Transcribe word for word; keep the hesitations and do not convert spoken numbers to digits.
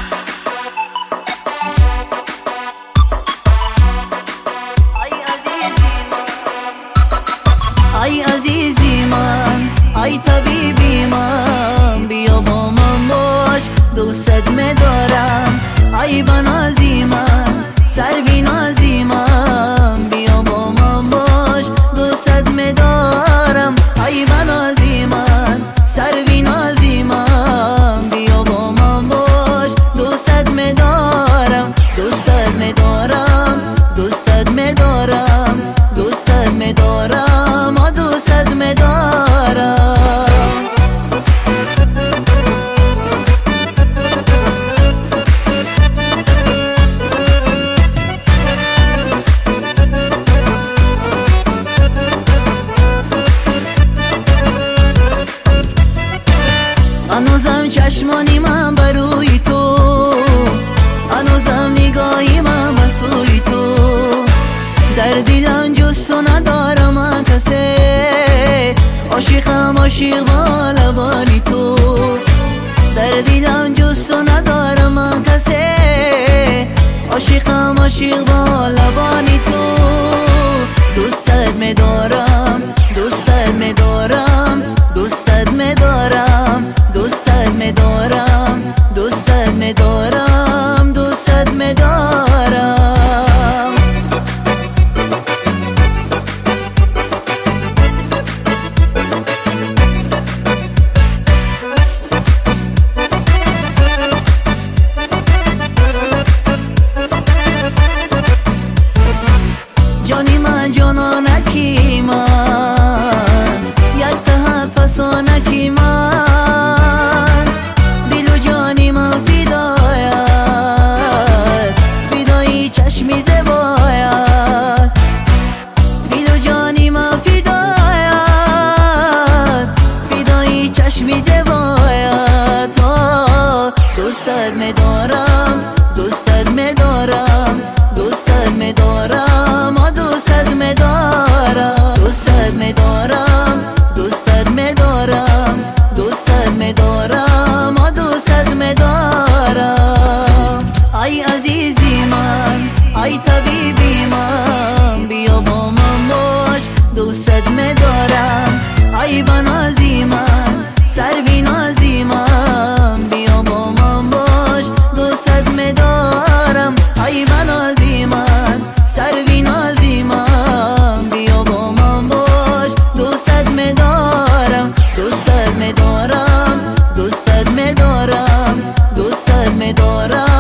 ای عزیزی من، ای طبیبی من، بیا با من باش، دوستت می‌دارم. ای بنازی من، سروی نازی من، بیا با من باش، دوستت می‌دارم. ای بنازی من، سروی نازی من، بیا با من باش، دوستت می‌دارم. دوستت می‌دارم، دوستت می‌دارم، دوستت می‌دارم، دوستت می‌دارم. هنوزم چشمانی من بروی تو، هنوزم نگاهی من بسوی تو. در دیدم جز تو ندارم من کسی، عاشقم عاشق با لبانی تو. در دیدم جز تو ندارم من کسی، عاشقم عاشق با لبانی تو. دوستت می‌دارم، دوستت می‌دارم، دوستت می‌دارم، دوستت می‌دارم، دوستت می‌دارم، دوستت می‌دارم. جانی من جانانکی من، یک ته فسانکی من، دل و جانی من فدایت، فدایی چشمی زبایت. دل و جانی من فدایت، فدایی چشمی زبایت. دوستت می‌دارم، دوستت می‌دارم، دوستت می‌دارم، دوستت می‌دارم. دوستت می‌دارم، دوستت می‌دارم، دوستت می‌دارم، دوستت می‌دارم. ای عزیزی من، ای طبیبی من، بیا با من باش، دوستت می‌دارم. ای بنازی من، سروی نازی من، بیا با من باش، دوستت می‌دارم. ای بنازی من، سروی نازی من، بیا با من باش، دوستت می‌دارم. دوستت می‌دارم، دوستت می‌دارم، دوستت می‌دارم.